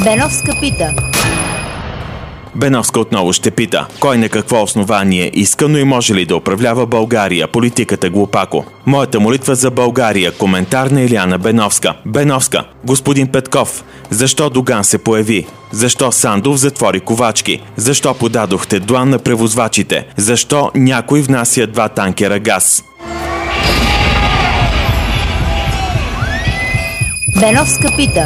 Беновска пита. Беновска отново ще пита. Кой на какво основание иска, но и може ли да управлява България? Политиката глупако. Моята молитва за България. Коментар на Илияна Беновска. Беновска. Господин Петков. Защо Доган се появи? Защо Сандов затвори ковачки? Защо подадохте длан на превозвачите? Защо някой внася 2 танкера газ? Беновска пита.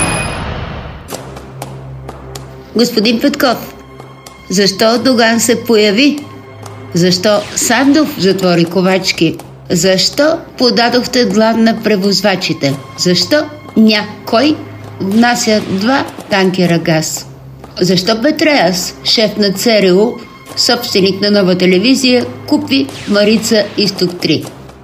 Господин Петков, защо Доган се появи? Защо Сандов затвори ковачки? Защо подадохте длан на превозвачите? Защо някой внася 2 танкера газ? Защо Петреас, шеф на ЦРУ, собственик на Нова телевизия, купи Марица Изток 3?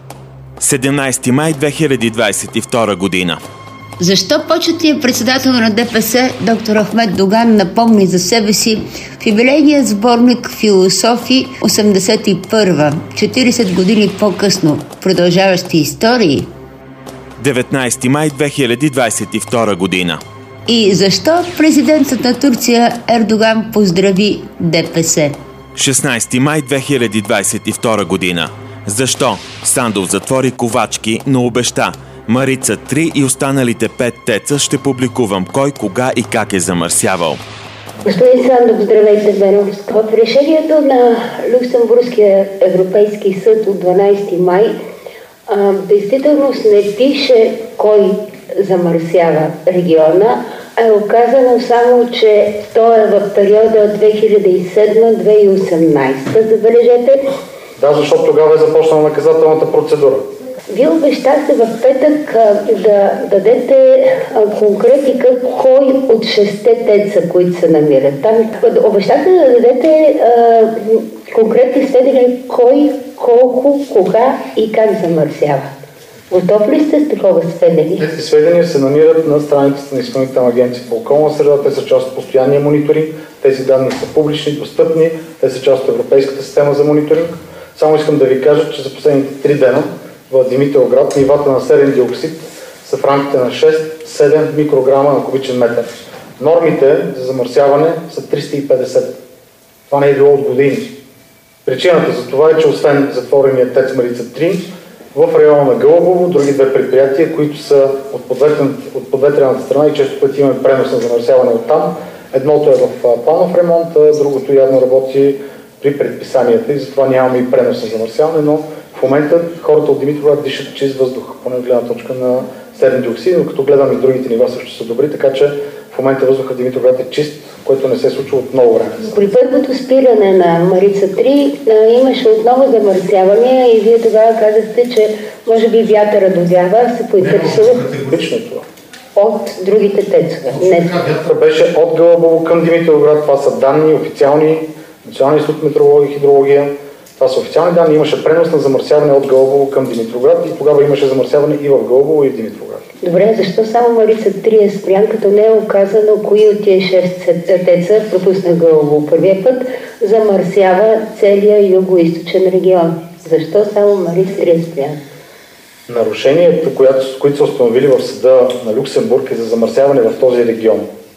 17 май 2022 година. Защо почетният председател на ДПС, доктор Ахмед Доган, напомни за себе си в юбилейния сборник Философи 81, 40 години по-късно, продължаващи истории? 19 май 2022 година. И защо президентът на Турция Ердоган поздрави ДПС? 16 май 2022 година. Защо Сандов затвори ковачки, но обеща: Марица 3 и останалите 5 теца ще публикувам кой, кога и как е замърсявал. Господин Сандов, здравейте, Беновска. В решението на Люксембургския европейски съд от 12 май действително не пише кой замърсява региона, а е оказано само, че то е в периода 2007-2018. Забележете. Да, защото тогава е започнала наказателната процедура. Вие обещахте в петък да дадете конкретика кой от 6 теца, които се намират там. Обещахте да дадете конкретни сведения кой, колко, кога и как замърсява. Готов ли сте с такова сведение? Тези сведения се намират на страницата на Изпълнителна агенция по околна среда. Те са част от постоянния мониторинг. Тези данни са публични, достъпни. Те са част от Европейската система за мониторинг. Само искам да ви кажа, че за последните 3 дена в Димитровград нивата на серен диоксид са в рамките на 6-7 микрограма на кубичен метър. Нормите за замърсяване са 350. Това не е било от години. Причината за това е, че освен затворения ТЕЦ Марица 3, в района на Гълъбово, други 2 предприятия, които са от подветрената страна и често пъти имаме пренос на замърсяване от там. Едното е в планов ремонт, другото явно работи при предписанията и затова нямаме и пренос на замърсяване, но в момента хората от Димитровград дишат чист въздух, поне от гледна точка на серен диоксид, но като гледам и другите нива също са добри, така че в момента въздухът в Димитровград е чист, което не се случва от много време. При първото спиране на Марица 3 имаше отново замърсявания и вие тогава казахте, че може би вятъра довява, се поинтересува. Категорично това. От другите тецове. Това беше от Гълъбово към Димитровград, това са данни официални, Националния институт метеорология и хидрология. Това са официални данни. Имаше пренос на замърсяване от Гълъбово към Димитровград и тогава имаше замърсяване и в Гълъбово и в Димитровград. Добре, защо само Марица 3 е спрян, като не е оказано кои от тия 6 теца, пропусна Гълъбово първия път, замърсява целия юго-источен регион? Защо само Марица 3 е спрян? Нарушението, които са установили в съда на Люксембург, е за замърсяване в този регион.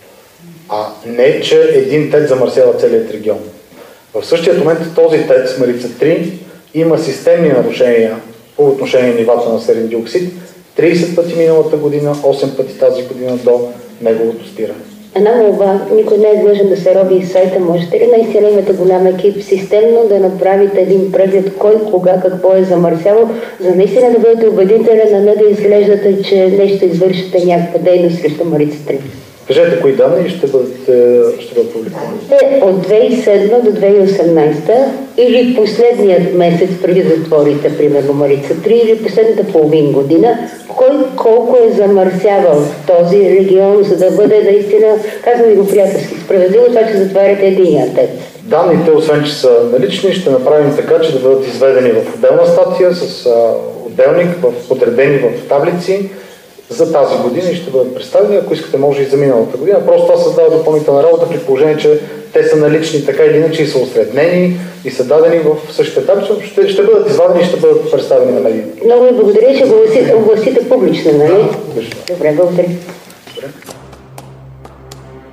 А не, че един ТЕЦ замърсява целият регион. В същия момент този ТЕЦ Марица 3 има системни нарушения по отношение на нивата на серен диоксид. 30 пъти миналата година, 8 пъти тази година до неговото спиране. Една молба, никой не е длъжен да се роби и сайта. Можете ли наистина имате голям екип системно да направите един преглед кой, кога, какво е замърсявал, за наистина да бъдете убедителен, а не да изглеждате, че нещо извършите някаква дейност срещу Марица 3? Кажете кои данни и ще бъдат публикувани. От 2007 до 2018 или последният месец преди затворите, примерно Марица 3, или последната половин година, кой колко е замърсявал този регион, за да бъде наистина, казвам ви го приятелски, справедливо това, че затваряте единия ТЕЦ? Данните, освен че са налични, ще направим така, че да бъдат изведени в отделна статия с отделник, подредени в таблици за тази година и ще бъдат представени, ако искате може и за миналата година. Просто това създава допълнителна работа при положение, че те са налични така или иначе и са осреднени и са дадени в същите таблици. Ще бъдат извадени и ще бъдат представени на медиите. Много ви благодаря, че го огласите публично, нали? Да, добре, благодаря. Добре.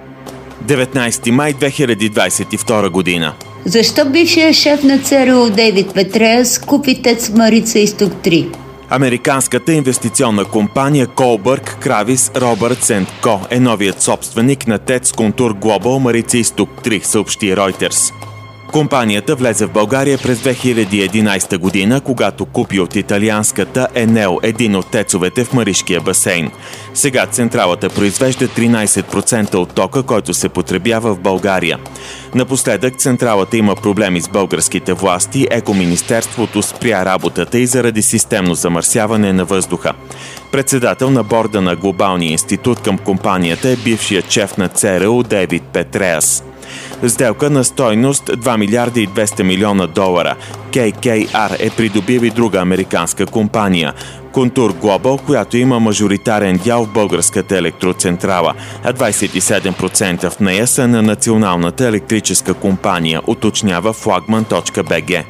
19 май 2022 година. Защо бившият шеф на ЦРУ Дейвид Петреас купи ТЕЦ Марица изток 3? Американската инвестиционна компания Колбърг Кравис Робъртс & Ко е новият собственик на ТЕЦ Контур Глобал Марица изток 3, съобщи Reuters. Компанията влезе в България през 2011 година, когато купи от италианската Енел един от тецовете в Маришкия басейн. Сега централата произвежда 13% от тока, който се потребява в България. Напоследък централата има проблеми с българските власти, Екоминистерството спря работата и заради системно замърсяване на въздуха. Председател на борда на Глобалния институт към компанията е бившият шеф на ЦРУ Дейвид Петреас. Сделка на стойност 2 милиарда и 200 милиона долара. KKR е придобил и друга американска компания Контур Глобал, която има мажоритарен дял в българската електроцентрала, а 27% в нея са на Националната електрическа компания, уточнява Flagman.bg.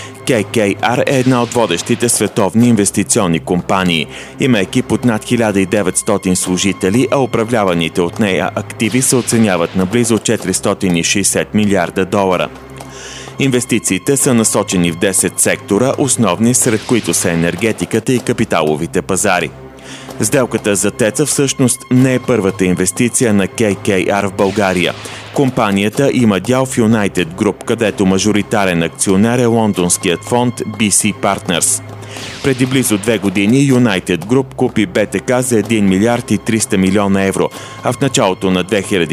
KKR е една от водещите световни инвестиционни компании. Има екип от над 1900 служители, а управляваните от нея активи се оценяват на близо 460 милиарда долара. Инвестициите са насочени в 10 сектора, основни сред които са енергетиката и капиталовите пазари. Сделката за ТЕЦ-а всъщност не е първата инвестиция на KKR в България. Компанията има дял в United Group, където мажоритарен акционер е лондонският фонд BC Partners. Преди близо 2 години United Group купи БТК за 1 милиард и 300 милиона евро, а в началото на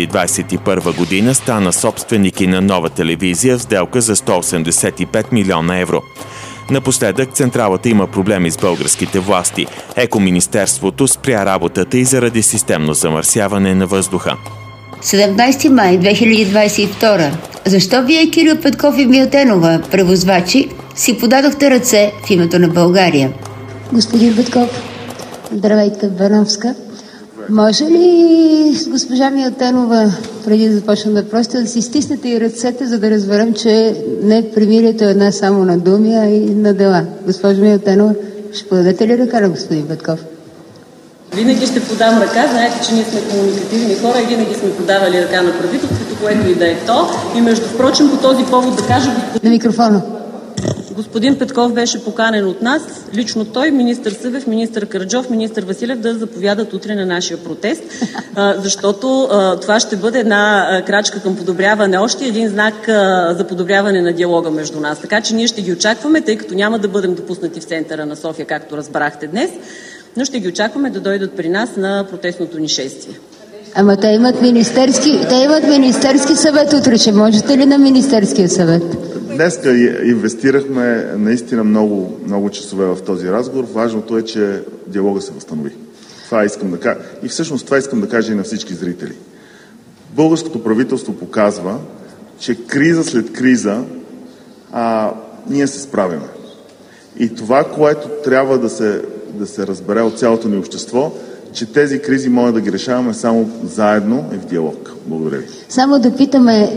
2021 година стана собственик и на Нова телевизия в сделка за 185 милиона евро. Напоследък централата има проблеми с българските власти. Екоминистерството спря работата и заради системно замърсяване на въздуха. 17 май 2022. Защо вие, Кирил Петков и Милтенова, превозвачи, си подадохте ръце в името на България? Господин Петков, здравейте в Беновска. Може ли с госпожа Милтенова, преди да започнем въпросите, да си стиснете и ръцете, за да разберем, че не примирието е една само на думи, а и на дела? Госпожа Милтенова, ще подадете ли ръка на господин Петков? Винаги ще подам ръка. Знаете, че ние сме комуникативни хора и винаги сме подавали ръка на правителството, което и да е то. И между впрочем, по този повод да кажа... На микрофона. Господин Петков беше поканен от нас, лично той, министър Събев, министър Караджов, министър Василев да заповядат утре на нашия протест, защото това ще бъде една крачка към подобряване, още един знак за подобряване на диалога между нас. Така че ние ще ги очакваме, тъй като няма да бъдем допуснати в центъра на София, както разбрахте днес, но ще ги очакваме да дойдат при нас на протестното ни шествие. Ама те имат министерски съвет утре. Ще можете ли на министерския съвет? Днеска инвестирахме наистина много часове в този разговор. Важното е, че диалога се възстанови. Това искам да кажа. И всъщност това искам да кажа и на всички зрители. Българското правителство показва, че криза след криза ние се справяме. И това, което трябва да се разбере от цялото ни общество, че тези кризи може да ги решаваме само заедно и в диалог. Благодаря ви. Само да питаме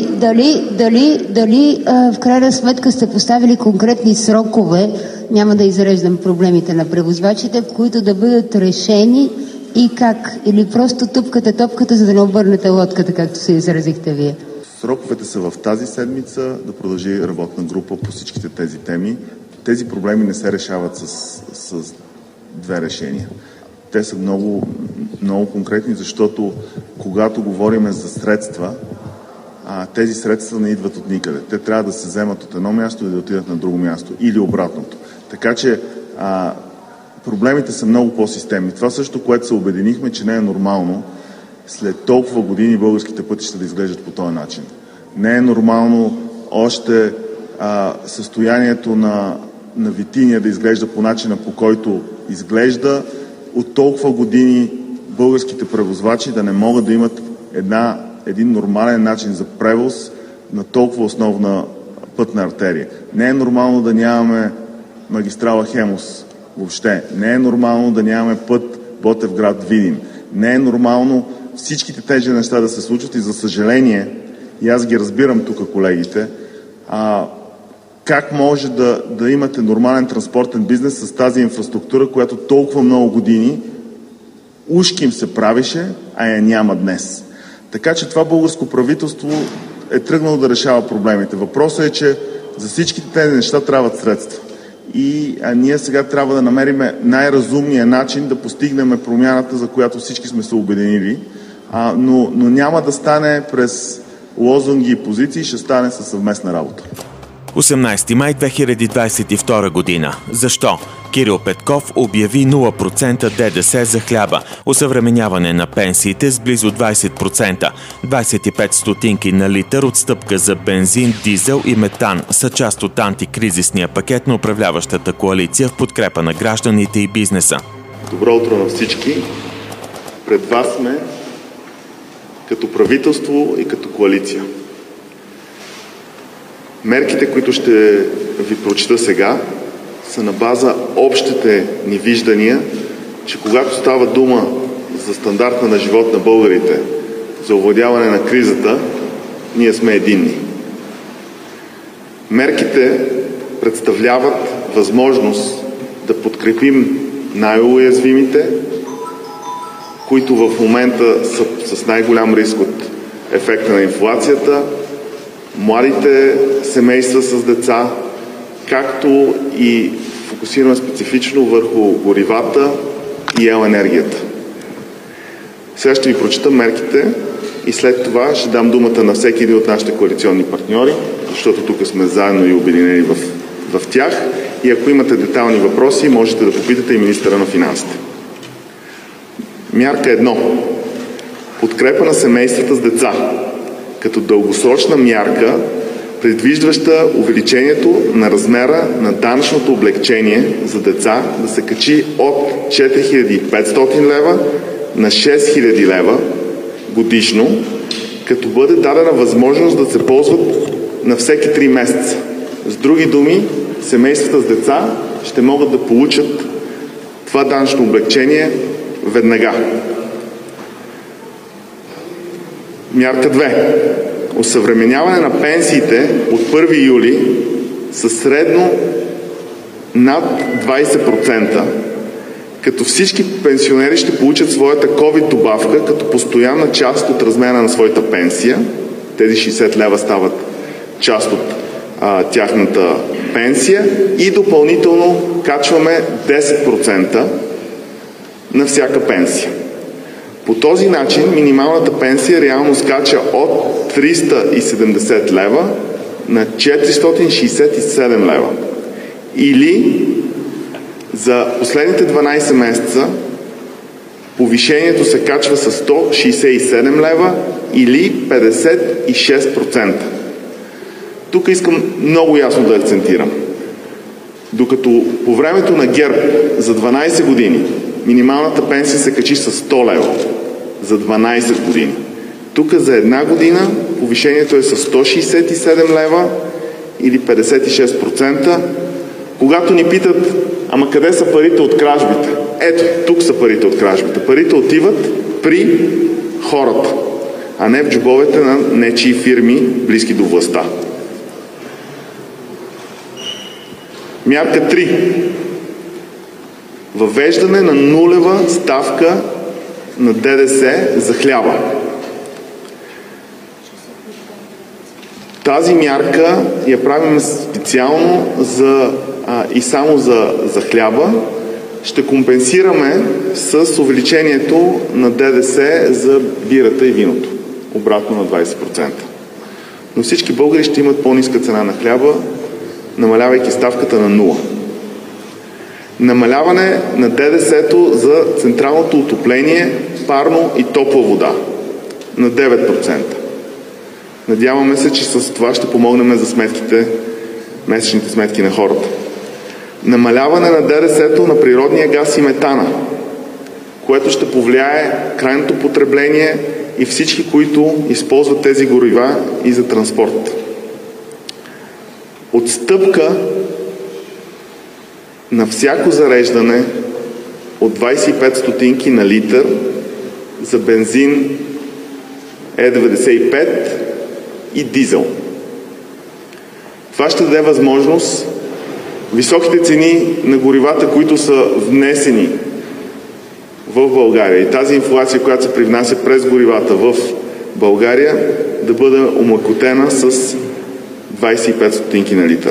дали в крайна сметка сте поставили конкретни срокове, няма да изреждам проблемите на превозвачите, които да бъдат решени и как? Или просто тупкате топката, за да не обърнете лодката, както се изразихте вие? Сроковете са в тази седмица да продължи работна група по всичките тези теми. Тези проблеми не се решават с две решения. Те са много, много конкретни, защото когато говорим за средства, тези средства не идват от никъде. Те трябва да се вземат от едно място и да отидат на друго място или обратното. Така че проблемите са много по-системни. Това също, което се обединихме, че не е нормално след толкова години българските пътища да изглеждат по този начин. Не е нормално още състоянието на Витиния да изглежда по начина, по който изглежда. От толкова години българските превозвачи да не могат да имат един нормален начин за превоз на толкова основна пътна артерия. Не е нормално да нямаме магистрала Хемус въобще. Не е нормално да нямаме път Ботевград-Видин. Не е нормално всичките тези неща да се случват и за съжаление, и аз ги разбирам тук колегите, как може да имате нормален транспортен бизнес с тази инфраструктура, която толкова много години ушки им се правеше, а я няма днес. Така че това българско правителство е тръгнало да решава проблемите. Въпросът е, че за всичките тези неща трябват средства. И ние сега трябва да намерим най-разумния начин да постигнем промяната, за която всички сме се обединили. Но няма да стане през лозунги и позиции, ще стане със съвместна работа. 18 май 2022 година. Защо? Кирил Петков обяви 0% ДДС за хляба, осъвременяване на пенсиите с близо 20%, 25 стотинки на литър отстъпка за бензин, дизел и метан са част от антикризисния пакет на управляващата коалиция в подкрепа на гражданите и бизнеса. Добро утро на всички! Пред вас сме като правителство и като коалиция. Мерките, които ще ви прочита сега, са на база общите ни виждания, че когато става дума за стандарта на живот на българите, за овладяване на кризата, ние сме единни. Мерките представляват възможност да подкрепим най-уязвимите, които в момента са с най-голям риск от ефекта на инфлацията, младите семейства с деца, както и фокусираме специфично върху горивата и енергията. Сега ще ви прочита мерките и след това ще дам думата на всеки един от нашите коалиционни партньори, защото тук сме заедно и обединени в тях. И ако имате детайлни въпроси, можете да попитате и министъра на финансите. Мярка 1. Подкрепа на семействата с деца. Като дългосрочна мярка, предвиждаща увеличението на размера на данъчното облекчение за деца да се качи от 4500 лева на 6000 лева годишно, като бъде дадена възможност да се ползват на всеки 3 месеца. С други думи, семействата с деца ще могат да получат това данъчно облекчение веднага. Мярка 2. Осъвременяване на пенсиите от 1 юли със средно над 20%, като всички пенсионери ще получат своята COVID добавка като постоянна част от размера на своята пенсия. Тези 60 лева стават част от тяхната пенсия и допълнително качваме 10% на всяка пенсия. По този начин минималната пенсия реално скача от 370 лева на 467 лева. Или за последните 12 месеца повишението се качва с 167 лева или 56%. Тук искам много ясно да акцентирам. Докато по времето на ГЕРБ за 12 години минималната пенсия се качи с 100 лева за 12 години. Тук за една година повишението е с 167 лева или 56%. Когато ни питат, ама къде са парите от кражбите? Ето, тук са парите от кражбите. Парите отиват при хората, а не в джобовете на нечии фирми, близки до властта. Мярка 3. Въвеждане на нулева ставка на ДДС за хляба. Тази мярка я правим специално и само за хляба. Ще компенсираме с увеличението на ДДС за бирата и виното. Обратно на 20%. Но всички българи ще имат по-ниска цена на хляба, намалявайки ставката на 0. Намаляване на ДДС-то за централното отопление, парно и топла вода на 9%. Надяваме се, че с това ще помогнем за месечните сметки на хората. Намаляване на ДДС-то на природния газ и метана, което ще повлияе крайното потребление и всички, които използват тези горива и за транспорт. Отстъпка на всяко зареждане от 25 стотинки на литър за бензин Е95 и дизел. Това ще даде възможност високите цени на горивата, които са внесени в България и тази инфлация, която се привнася през горивата в България да бъде омлекотена с 25 стотинки на литър.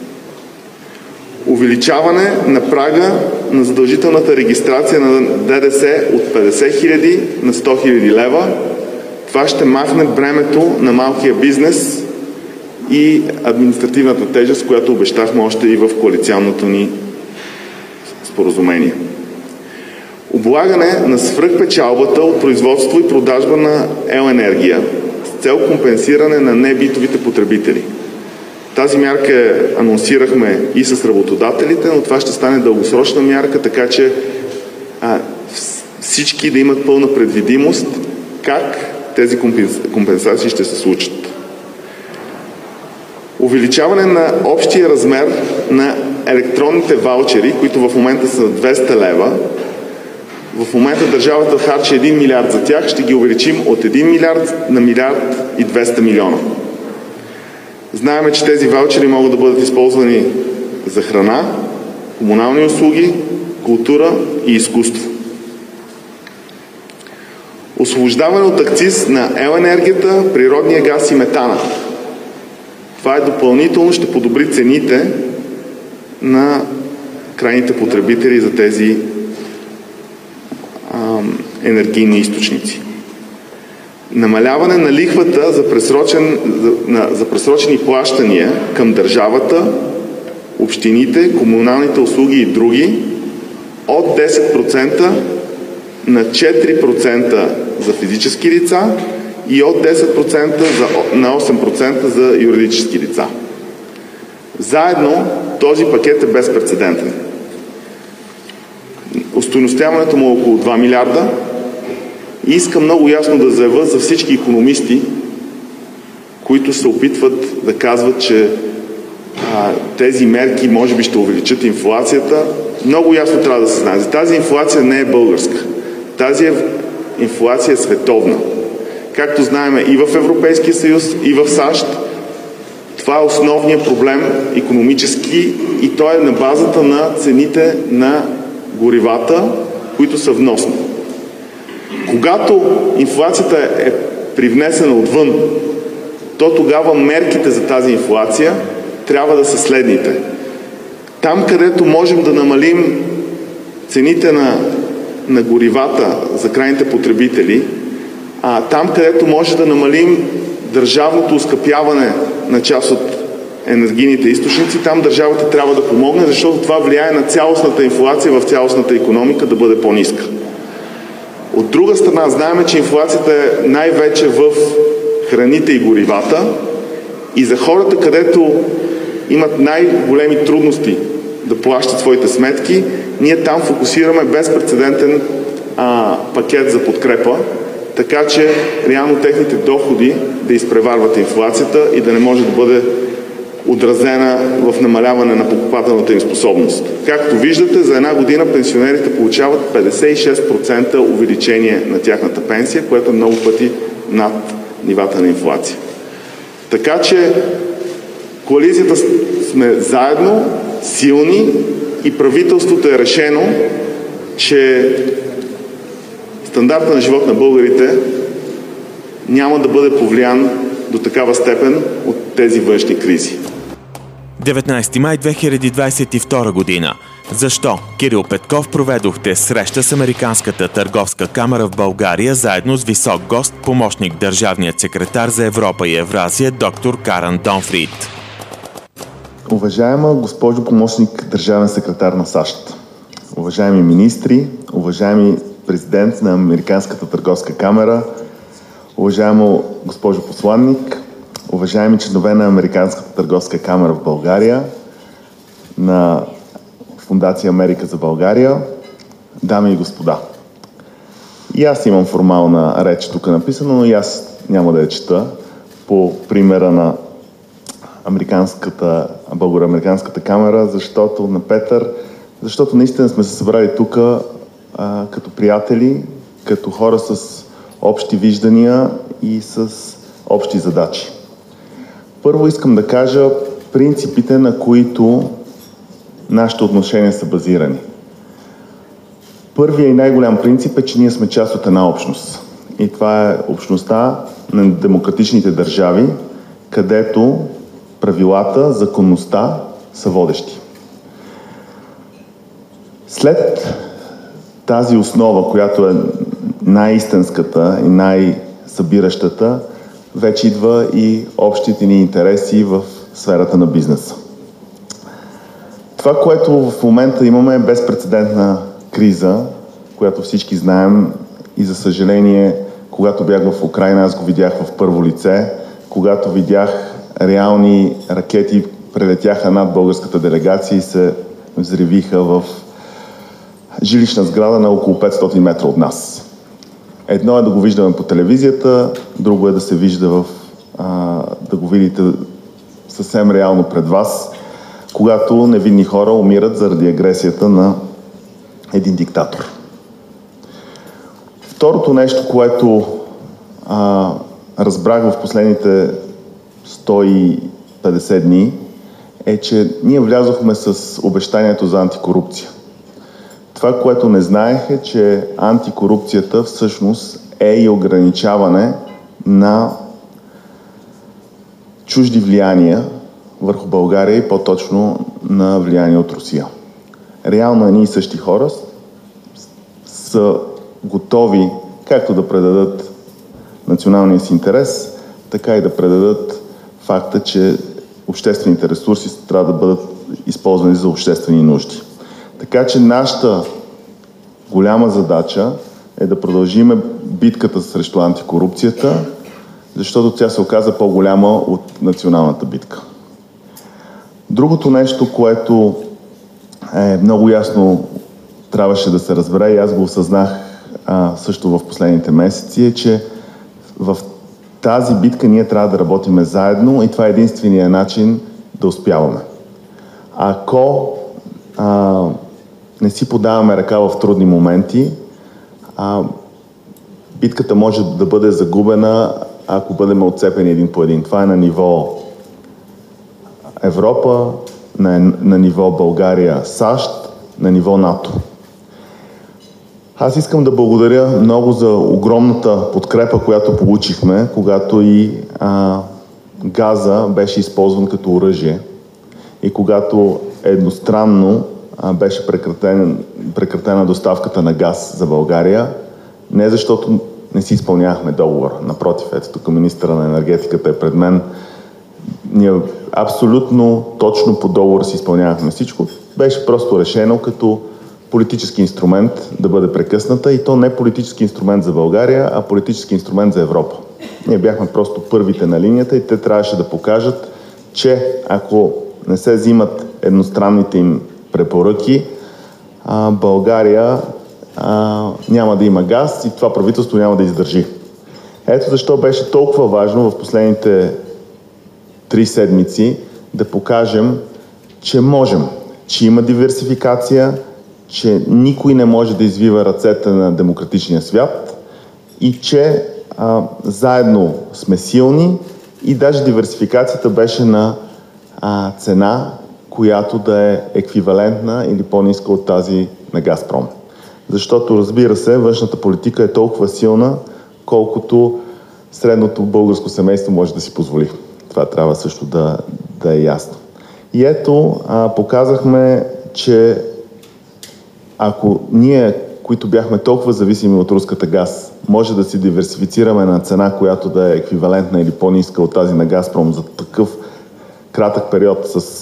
Увеличаване на прага на задължителната регистрация на ДДС от 50 000 на 100 000 лева. Това ще махне бремето на малкия бизнес и административната тежест, която обещахме още и в коалиционното ни споразумение. Облагане на свръхпечалбата от производство и продажба на ел.енергия с цел компенсиране на небитовите потребители. Тази мярка анонсирахме и с работодателите, но това ще стане дългосрочна мярка, така че всички да имат пълна предвидимост как тези компенсации ще се случат. Увеличаване на общия размер на електронните ваучери, които в момента са 200 лева. В момента държавата харчи 1 милиард за тях, ще ги увеличим от 1 милиард на 1 милиард и 200 милиона. Знаем, че тези ваучери могат да бъдат използвани за храна, комунални услуги, култура и изкуство. Освобождаване от акциз на ел.енергията, природния газ и метана. Това е допълнително, ще подобри цените на крайните потребители за тези енергийни източници. Намаляване на лихвата за пресрочени плащания към държавата, общините, комуналните услуги и други от 10% на 4% за физически лица и от 10% на 8% за юридически лица. Заедно този пакет е безпрецедентен. Остойностяването му е около 2 милиарда и искам много ясно да заявя за всички икономисти, които се опитват да казват, че тези мерки може би ще увеличат инфлацията. Много ясно трябва да се знае. Тази инфлация не е българска. Тази инфлация е световна. Както знаем и в Европейския съюз, и в САЩ, това е основният проблем икономически и той е на базата на цените на горивата, които са вносни. Когато инфлацията е привнесена отвън, то тогава мерките за тази инфлация трябва да са следните. Там, където можем да намалим цените на горивата за крайните потребители, там, където може да намалим държавното оскъпяване на част от енергийните източници, там държавата трябва да помогне, защото това влияе на цялостната инфлация в цялостната икономика да бъде по-ниска. От друга страна, знаем, че инфлацията е най-вече в храните и горивата и за хората, където имат най-големи трудности да плащат своите сметки, ние там фокусираме безпрецедентен пакет за подкрепа, така че реално техните доходи да изпреварват инфлацията и да не може да бъде отразена в намаляване на покупателната им способност. Както виждате, за една година пенсионерите получават 56% увеличение на тяхната пенсия, което е много пъти над нивата на инфлация. Така че коалицията сме заедно, силни и правителството е решено, че стандарта на живот на българите няма да бъде повлиян до такава степен от тези външни кризи. 19 май 2022 година. Защо Кирил Петков проведохте среща с Американската търговска камара в България заедно с висок гост, помощник държавният секретар за Европа и Евразия доктор Карен Донфрид? Уважаема госпожо помощник държавен секретар на САЩ, уважаеми министри, уважаеми президент на Американската търговска камара, уважаема госпожо посланник, уважаеми членове на Американската търговска камара в България, на Фондация Америка за България, дами и господа. И аз имам формална реч тук написана, но и аз няма да я чета по примера на Българо-Американската камера, защото на Петър, защото наистина сме се събрали тук като приятели, като хора с общи виждания и с общи задачи. Първо искам да кажа принципите, на които нашите отношения са базирани. Първият и най-голям принцип е, че ние сме част от една общност. и това е общността на демократичните държави, където правилата, законността са водещи. След тази основа, която е най-истинската и най-събиращата, вече идва и общите ни интереси в сферата на бизнеса. Това, което в момента имаме, е безпрецедентна криза, която всички знаем и за съжаление, когато бях в Украйна, аз го видях в първо лице, когато видях реални ракети прелетяха над българската делегация и се взривиха в жилищна сграда на около 500 метра от нас. Едно е да го виждаме по телевизията, друго е да се вижда да го видите съвсем реално пред вас, когато невинни хора умират заради агресията на един диктатор. Второто нещо, което разбрах в последните 150 дни, е, че ние влязохме с обещанието за антикорупция. Това, което не знаех е, че антикорупцията всъщност е и ограничаване на чужди влияния върху България и по-точно на влияние от Русия. Реално едни и същи хора са готови както да предадат националния си интерес, така и да предадат факта, че обществените ресурси трябва да бъдат използвани за обществени нужди. Така че нашата голяма задача е да продължиме битката срещу антикорупцията, защото тя се оказа по-голяма от националната битка. Другото нещо, което е много ясно трябваше да се разбере и аз го осъзнах също в последните месеци, е, че в тази битка ние трябва да работиме заедно и това е единствения начин да успяваме. Ако не си подаваме ръка в трудни моменти, битката може да бъде загубена, ако бъдем отцепени един по един. Това е на ниво Европа, на ниво България, САЩ, на ниво НАТО. Аз искам да благодаря много за огромната подкрепа, която получихме, когато и газа беше използван като оръжие и когато едностранно беше прекратена доставката на газ за България, не защото не си изпълнявахме договора. Напротив, ето тук министъра на енергетиката е пред мен. Ние абсолютно точно по договор си изпълнявахме всичко. Беше просто решено като политически инструмент да бъде прекъсната и то не политически инструмент за България, а политически инструмент за Европа. Ние бяхме просто първите на линията и те трябваше да покажат, че ако не се взимат едностранните им препоръки, България няма да има газ и това правителство няма да издържи. Ето защо беше толкова важно в последните 3 седмици да покажем, че можем, че има диверсификация, че никой не може да извива ръцете на демократичния свят и че заедно сме силни и даже диверсификацията беше на цена, която да е еквивалентна или по-ниска от тази на Газпром. Защото, разбира се, външната политика е толкова силна, колкото средното българско семейство може да си позволи. Това трябва също да е ясно. И ето, показахме, че ако ние, които бяхме толкова зависими от руската газ, може да си диверсифицираме на цена, която да е еквивалентна или по-ниска от тази на Газпром за такъв кратък период с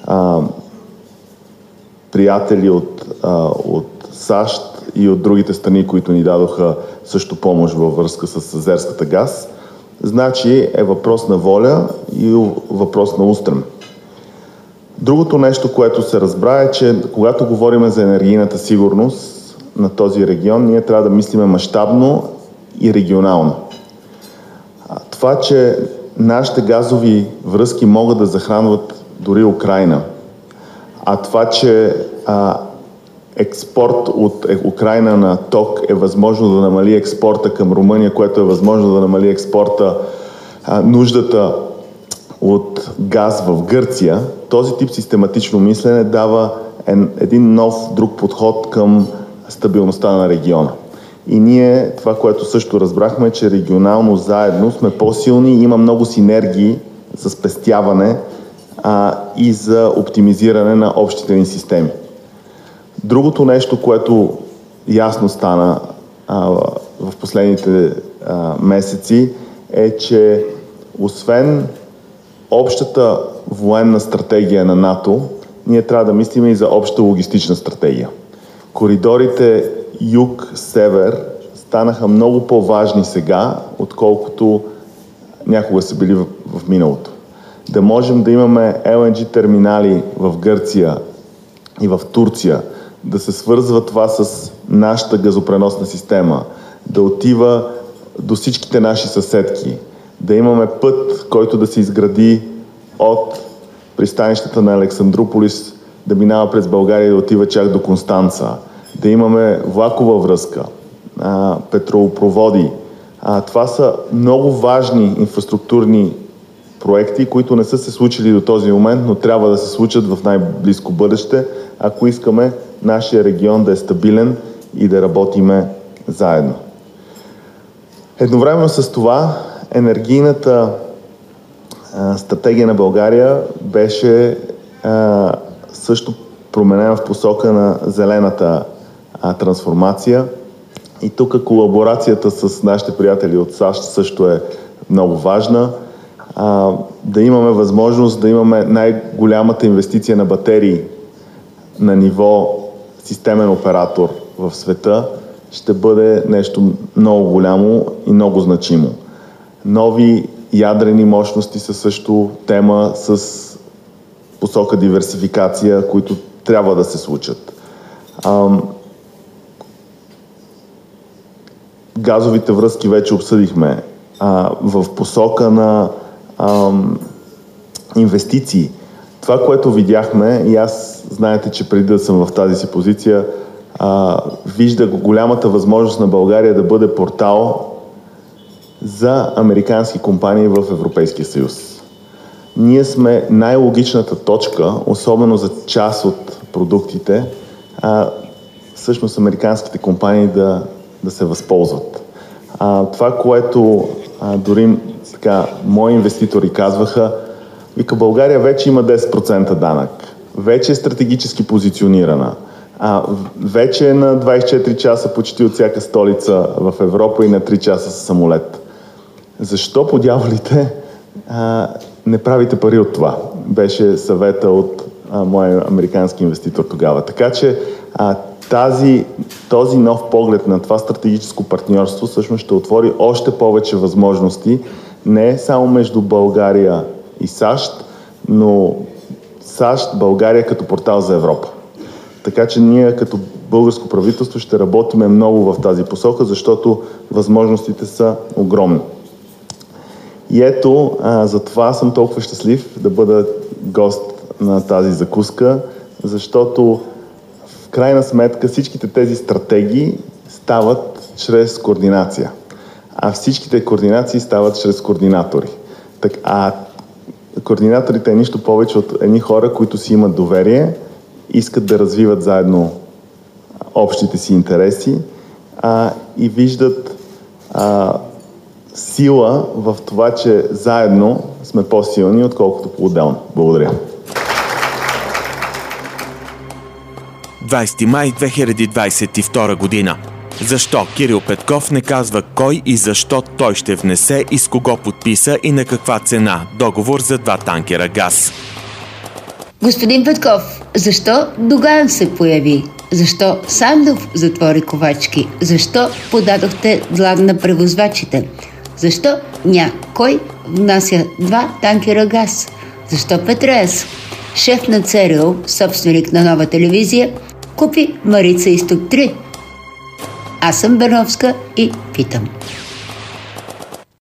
приятели от САЩ и от другите страни, които ни дадоха също помощ във връзка с азерската газ, значи е въпрос на воля и въпрос на устрем. Другото нещо, което се разбра е, че когато говорим за енергийната сигурност на този регион, ние трябва да мислиме мащабно и регионално. Това, че нашите газови връзки могат да захранват дори Украйна, а това, че експорт от Украйна на ток е възможно да намали експорта към Румъния, което е възможно да намали експорта, нуждата от газ в Гърция, този тип систематично мислене дава един нов, друг подход към стабилността на региона. И ние, това, което също разбрахме, че регионално заедно сме по-силни и има много синергии за спестяване и за оптимизиране на общите ни системи. Другото нещо, което ясно стана в последните месеци, е, че освен общата военна стратегия на НАТО, ние трябва да мислим и за обща логистична стратегия. Коридорите юг-север станаха много по-важни сега, отколкото някога са били в миналото. Да можем да имаме LNG терминали в Гърция и в Турция, да се свързва това с нашата газопреносна система, да отива до всичките наши съседки, да имаме път, който да се изгради от пристанищата на Александруполис, да минава през България и да отива чак до Констанца, да имаме влакова връзка, петролопроводи. Това са много важни инфраструктурни проекти, които не са се случили до този момент, но трябва да се случат в най-близко бъдеще, ако искаме нашия регион да е стабилен и да работиме заедно. Едновременно с това енергийната стратегия на България беше също променена в посока на зелената трансформация. И тук колаборацията с нашите приятели от САЩ също е много важна. Да имаме възможност да имаме най-голямата инвестиция на батерии на ниво системен оператор в света ще бъде нещо много голямо и много значимо. Нови ядрени мощности са също тема с посока диверсификация, които трябва да се случат. Газовите връзки вече обсъдихме. В посока на инвестиции. Това, което видяхме, и аз знаете, че преди да съм в тази си позиция, виждах голямата възможност на България да бъде портал за американски компании в Европейския съюз. Ние сме най-логичната точка, особено за част от продуктите, всъщност американските компании да се възползват. Това, което дори така, мои инвеститори казваха, вика, България вече има 10% данък, вече е стратегически позиционирана, вече е на 24 часа почти от всяка столица в Европа и на 3 часа с самолет. Защо по дяволите не правите пари от това? Беше съвета от моя американски инвеститор тогава. Така че този нов поглед на това стратегическо партньорство всъщност ще отвори още повече възможности не само между България и САЩ, но САЩ, България като портал за Европа. Така че ние като българско правителство ще работим много в тази посока, защото възможностите са огромни. И ето, затова съм толкова щастлив да бъда гост на тази закуска, защото в крайна сметка всичките тези стратегии стават чрез координация, а всичките координации стават чрез координатори. Координаторите е нищо повече от едни хора, които си имат доверие, искат да развиват заедно общите си интереси и виждат сила в това, че заедно сме по-силни, отколкото по-отделно. Благодаря. 20 май 2022 година. Защо Кирил Петков не казва кой и защо той ще внесе и с кого подписа и на каква цена договор за 2 танкера газ? Господин Петков, защо Доган се появи? Защо Сандов затвори ковачки? Защо подадохте длаг на превозвачите? Защо някой внася 2 танкера газ? Защо Петреас, шеф на ЦРУ, собственик на Нова телевизия, купи Марица Изток 3? Аз съм Беновска и питам.